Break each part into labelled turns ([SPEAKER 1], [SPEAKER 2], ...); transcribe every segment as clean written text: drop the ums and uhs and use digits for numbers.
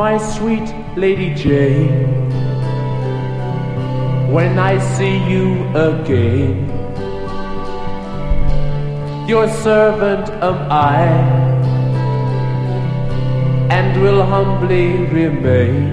[SPEAKER 1] my sweet Lady Jane, when I see you again, your servant am I, and will humbly remain.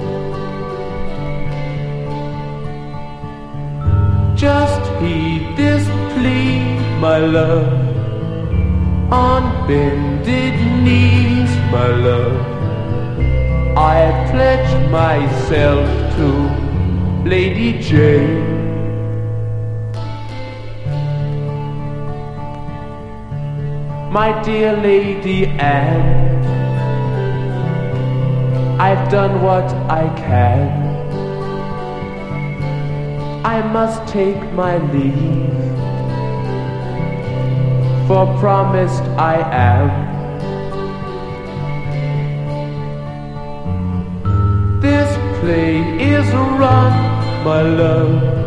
[SPEAKER 1] Just heed this plea, my love, on bended knees, my love, I pledge myself to Lady Jane. My dear Lady Anne, I've done what I can. I must take my leave, for promised I am. This play is run, my love,